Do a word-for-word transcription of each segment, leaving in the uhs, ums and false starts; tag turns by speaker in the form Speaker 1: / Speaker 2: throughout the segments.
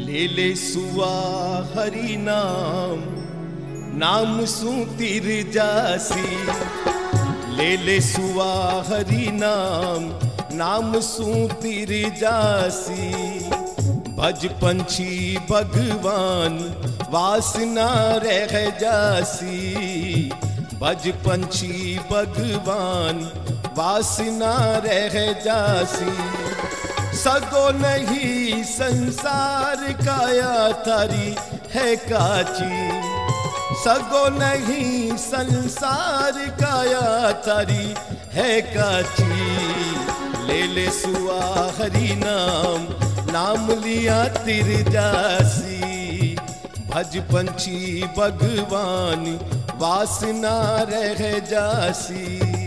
Speaker 1: ले ले सुआ हरि नाम नाम सू तिर जासी। ले ले सुआ हरि नाम नाम सू तिर जासी। भज पंछी भगवान वासना रह जासी। भज पंछी भगवान वासना रह जासी। सगो नहीं संसार काया थारी है काची। सगो नहीं संसार काया थारी है काची। ले ले सुआ हरि नाम नाम लिया तिर जासी। भज पंछी भगवान वासना रह जासी।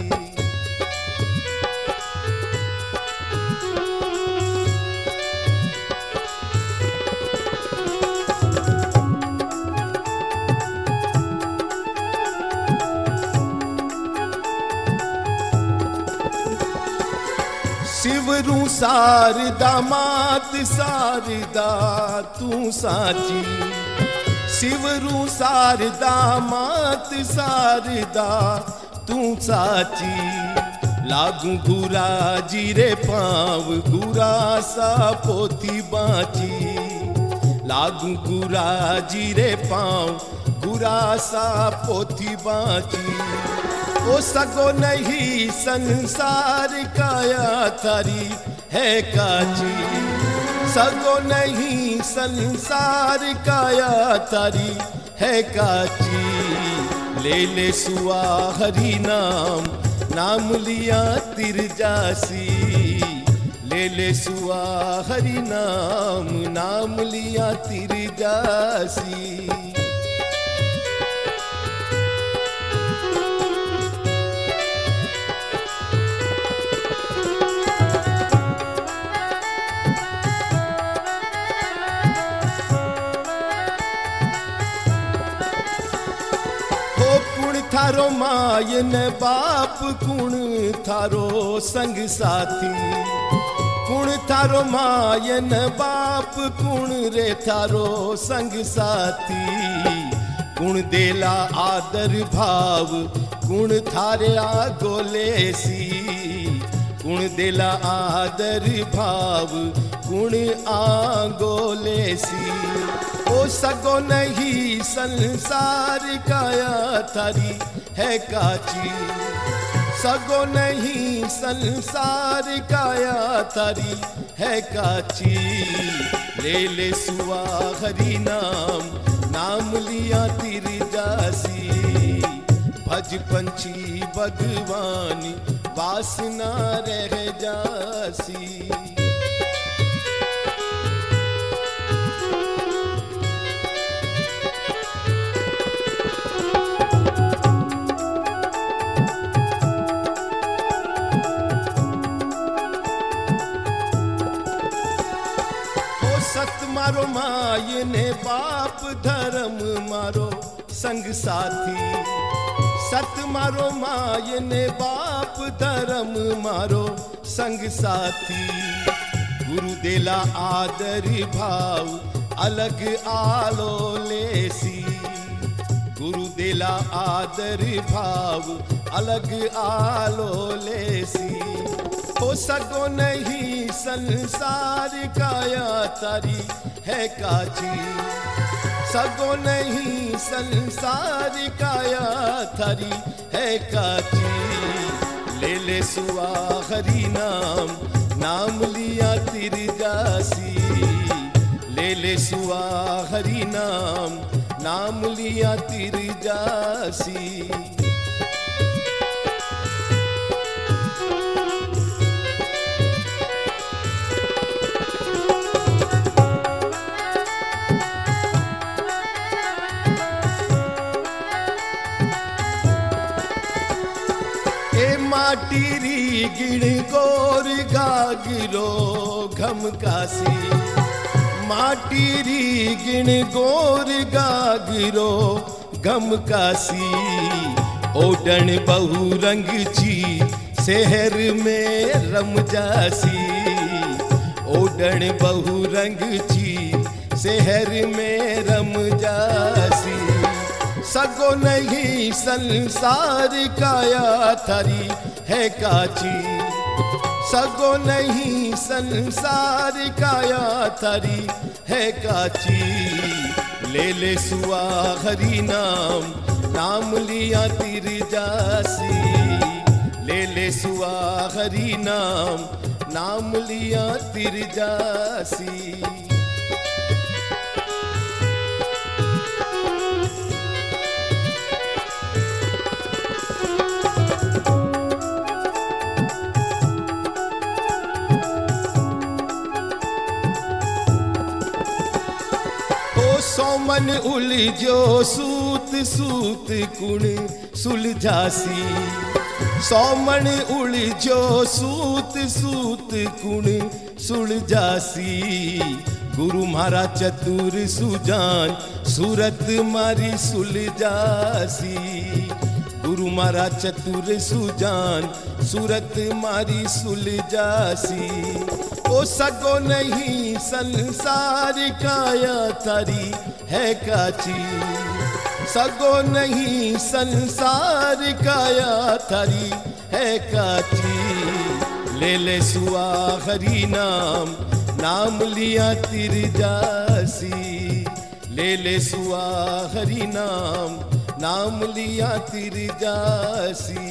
Speaker 1: शिवरू शारदा मात शारदा तू साची। शिवरू शारदा मात शारदा तू साची। लागू गुरा जीरे पाँव गुरा सा पोथी बाची। लागू गुरा जीरे पाँव गुरा सा पोथी बाची। ओ सगो नहीं संसार काया थारी है काची। सगो नहीं संसार काया थारी है काची। ले ले सुआ हरि नाम नाम लिया तिर जासी। ले ले सुआ हरि नाम नाम लिया तिर जासी। थारो मायन बाप कुण थारो संग साथी। कुण थारो मायन बाप कुण रे थारो संग साथी। कुण देला आदर भाव कुण थारे आगोलेसी। कुण देला आदर भाव कुण आगोलेसी। ओ सगो नहीं संसार काया थारी है काची। सगो नहीं संसार काया थारी है काची। ले ले सुआ हरि नाम नाम लिया तिर जासी। भज पंछी भगवान वासना रह जासी। सत मारो मायने बाप धर्म मारो संग साथी। सत मारो मायने बाप धर्म मारो संग साथी। गुरु देला आदर भाव अलग आलो लेसी। गुरु देला आदर भाव अलग आलो लेसी। हो सगो नहीं संसार काया थारी है काची। सगो नहीं संसार काया थारी है काची। ले ले सुआ हरि नाम नाम लिया तिर जासी। ले ले सुआ हरि नाम नाम लिया तिर जासी। माटीरी गिण गोर गागिरो घम कासी। माटीरी गिण गोर गागिरो घम कासी। ओडन बहु रंग जी शहर में रम जासी। ओडन बहु रंग जी शहर में रम जासी। सगो नहीं संसार काया थारी है काची, सगो नहीं संसार काया थारी है काची। ले ले सुआ हरि नाम, नाम लिया तिर जासी। ले ले सुआ हरि नाम, नाम लिया तिर जासी। सोमन उलझो सूत सूत कुण सुलझासी। सोमन उलझो सूत सूत कुण सुलझासी। गुरु मारा चतुर सुजान, सूरत मारी सुलझासी। गुरु मारा चतुर सुजान, सूरत मारी सुलझासी। ओ सगो नहीं संसार काया थारी है काची, सगो नहीं संसार काया थारी है काची। ले ले सुआ हरि नाम, नाम लिया तिर जासी। ले ले सुआ हरि नाम, नाम लिया तिर जासी।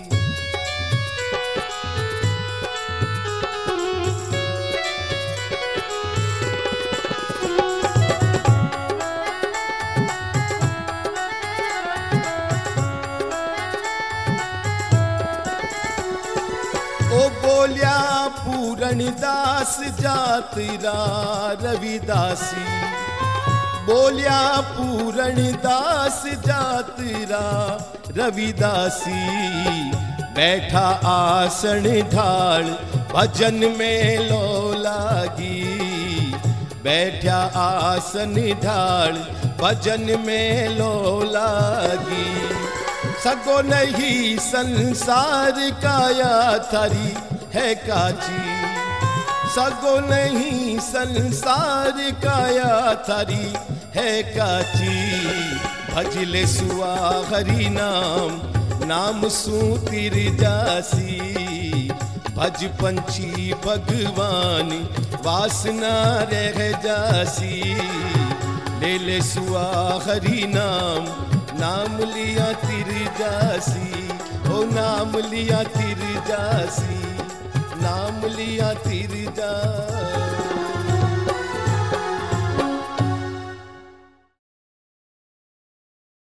Speaker 1: ओ बोलिया पूरण दास जातरा रविदासी। बोलिया पूरण दास जातरा रविदासी। बैठा आसन ढाल भजन में लो लागी। बैठा आसन ढाल भजन में लो लागी। सगो नहीं संसार काया थारी है काची, सगो नहीं संसार काया थारी है काची। भजले सुआ हरि नाम, नाम सू तिर जासी। भज पंछी भगवान, वासना रह जासी। ले ले सुआ हरि नाम, नाम लिया तिर जासी। ओ नाम लिया तिर जासी, नाम लिया तिर जासी।